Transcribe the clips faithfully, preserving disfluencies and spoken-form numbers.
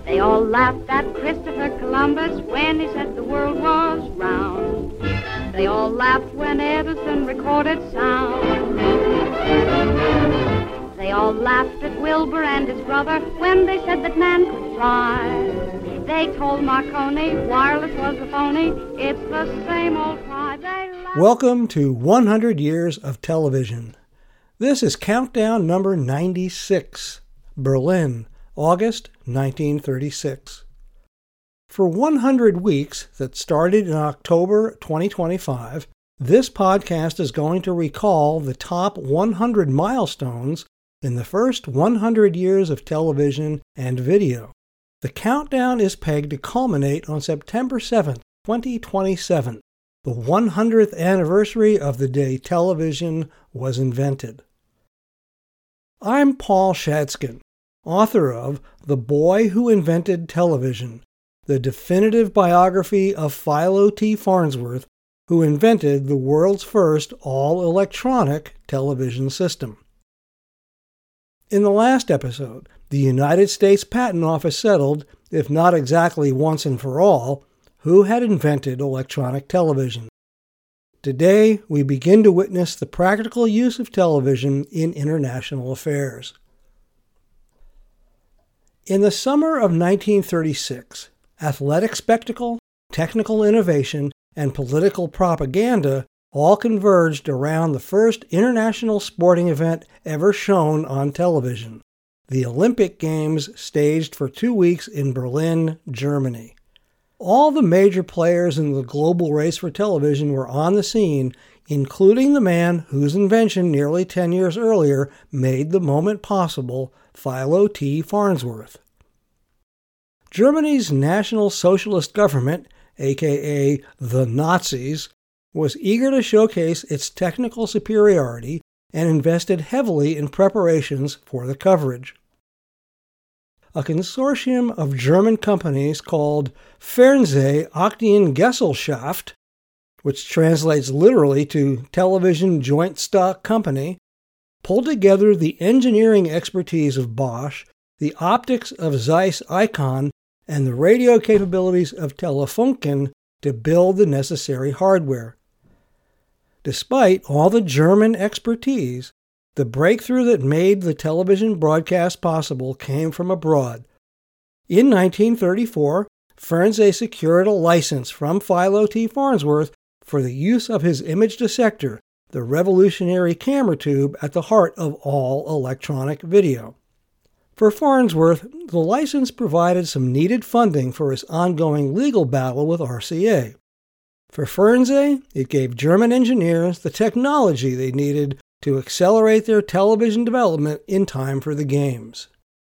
They all laughed at Christopher Columbus when he said the world was round. They all laughed when Edison recorded sound. They all laughed at Wilbur and his brother when they said that man could fly. They told Marconi wireless was a phony. It's the same old cry. They laughed. Welcome to one hundred Years of Television. This is countdown number ninety-six, Berlin, August nineteen thirty-six. For one hundred weeks that started in October twenty twenty-five, this podcast is going to recall the top one hundred milestones in the first one hundred years of television and video. The countdown is pegged to culminate on September seventh, twenty twenty-seven, the one hundredth anniversary of the day television was invented. I'm Paul Shadskin, author of The Boy Who Invented Television, the definitive biography of Philo T. Farnsworth, who invented the world's first all-electronic television system. In the last episode, the United States Patent Office settled, if not exactly once and for all, who had invented electronic television. Today, we begin to witness the practical use of television in international affairs. In the summer of nineteen thirty-six, athletic spectacle, technical innovation, and political propaganda all converged around the first international sporting event ever shown on television, the Olympic Games staged for two weeks in Berlin, Germany. All the major players in the global race for television were on the scene, including the man whose invention nearly ten years earlier made the moment possible, Philo T. Farnsworth. Germany's National Socialist government, aka the Nazis, was eager to showcase its technical superiority and invested heavily in preparations for the coverage. A consortium of German companies called Fernseh-Aktiengesellschaft, which translates literally to Television Joint Stock Company, pulled together the engineering expertise of Bosch, the optics of Zeiss-Ikon, and the radio capabilities of Telefunken to build the necessary hardware. Despite all the German expertise, the breakthrough that made the television broadcast possible came from abroad. In nineteen thirty-four, Fernseh secured a license from Philo T. Farnsworth for the use of his image dissector, the revolutionary camera tube at the heart of all electronic video. For Farnsworth, the license provided some needed funding for his ongoing legal battle with R C A. For Fernseh, it gave German engineers the technology they needed to accelerate their television development in time for the games.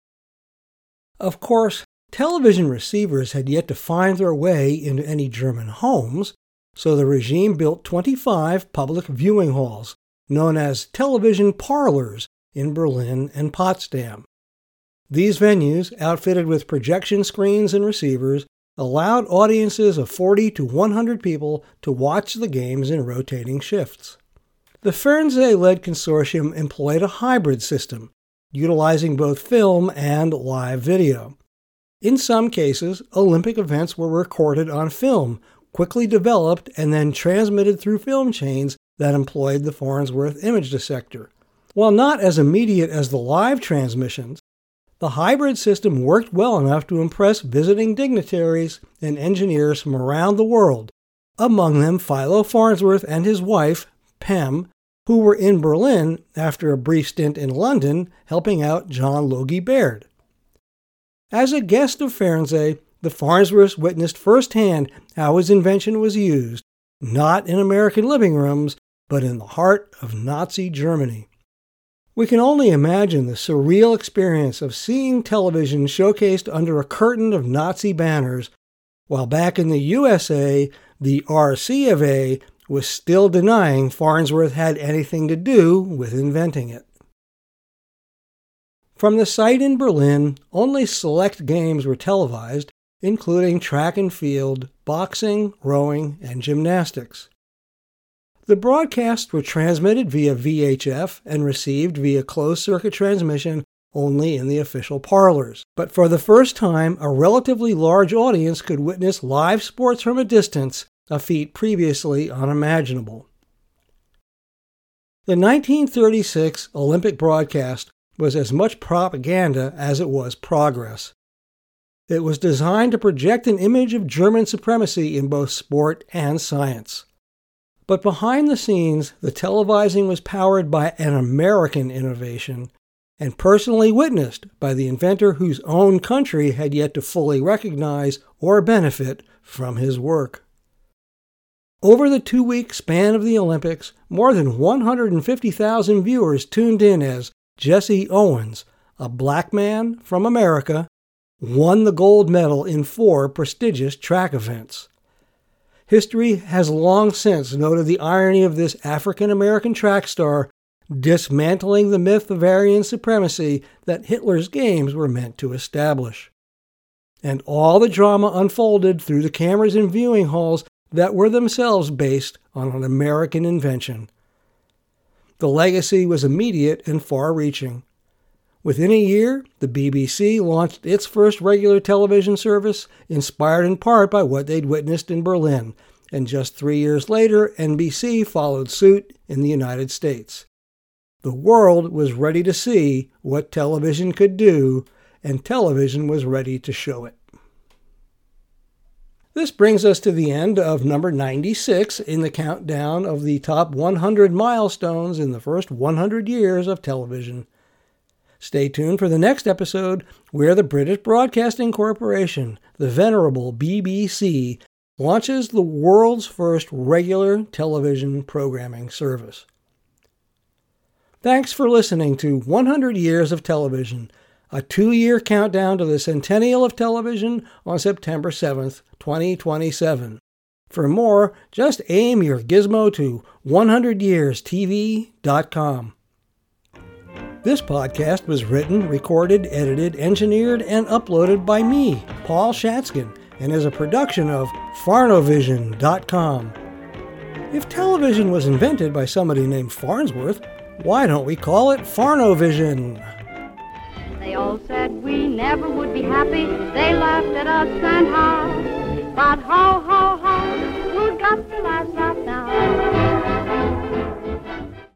Of course, television receivers had yet to find their way into any German homes, so the regime built twenty-five public viewing halls, known as television parlors, in Berlin and Potsdam. These venues, outfitted with projection screens and receivers, allowed audiences of forty to one hundred people to watch the games in rotating shifts. The Fernseh-led consortium employed a hybrid system, utilizing both film and live video. In some cases, Olympic events were recorded on film, quickly developed, and then transmitted through film chains that employed the Farnsworth image dissector. While not as immediate as the live transmissions, the hybrid system worked well enough to impress visiting dignitaries and engineers from around the world, among them Philo Farnsworth and his wife, Pem, who were in Berlin after a brief stint in London helping out John Logie Baird. As a guest of Fernseh, the Farnsworths witnessed firsthand how his invention was used, not in American living rooms, but in the heart of Nazi Germany. We can only imagine the surreal experience of seeing television showcased under a curtain of Nazi banners, while back in the U S A, the R C of A was still denying Farnsworth had anything to do with inventing it. From the site in Berlin, only select games were televised, including track and field, boxing, rowing, and gymnastics. The broadcasts were transmitted via V H F and received via closed-circuit transmission only in the official parlors. But for the first time, a relatively large audience could witness live sports from a distance, a feat previously unimaginable. The nineteen thirty-six Olympic broadcast was as much propaganda as it was progress. It was designed to project an image of German supremacy in both sport and science. But behind the scenes, the televising was powered by an American innovation and personally witnessed by the inventor whose own country had yet to fully recognize or benefit from his work. Over the two-week span of the Olympics, more than one hundred fifty thousand viewers tuned in as Jesse Owens, a black man from America, won the gold medal in four prestigious track events. History has long since noted the irony of this African-American track star dismantling the myth of Aryan supremacy that Hitler's games were meant to establish. And all the drama unfolded through the cameras in viewing halls that were themselves based on an American invention. The legacy was immediate and far-reaching. Within a year, the B B C launched its first regular television service, inspired in part by what they'd witnessed in Berlin, and just three years later, N B C followed suit in the United States. The world was ready to see what television could do, and television was ready to show it. This brings us to the end of number ninety-six in the countdown of the top one hundred milestones in the first one hundred years of television. Stay tuned for the next episode, where the British Broadcasting Corporation, the venerable B B C, launches the world's first regular television programming service. Thanks for listening to one hundred Years of Television, a two-year countdown to the centennial of television on September seventh, twenty twenty-seven. For more, just aim your gizmo to one hundred years T V dot com. This podcast was written, recorded, edited, engineered, and uploaded by me, Paul Shatskin, and is a production of Farnovision dot com. If television was invented by somebody named Farnsworth, why don't we call it Farnovision? They all said we never would be happy. They laughed at us and how. But ho, ho, ho, who's got the last laugh now?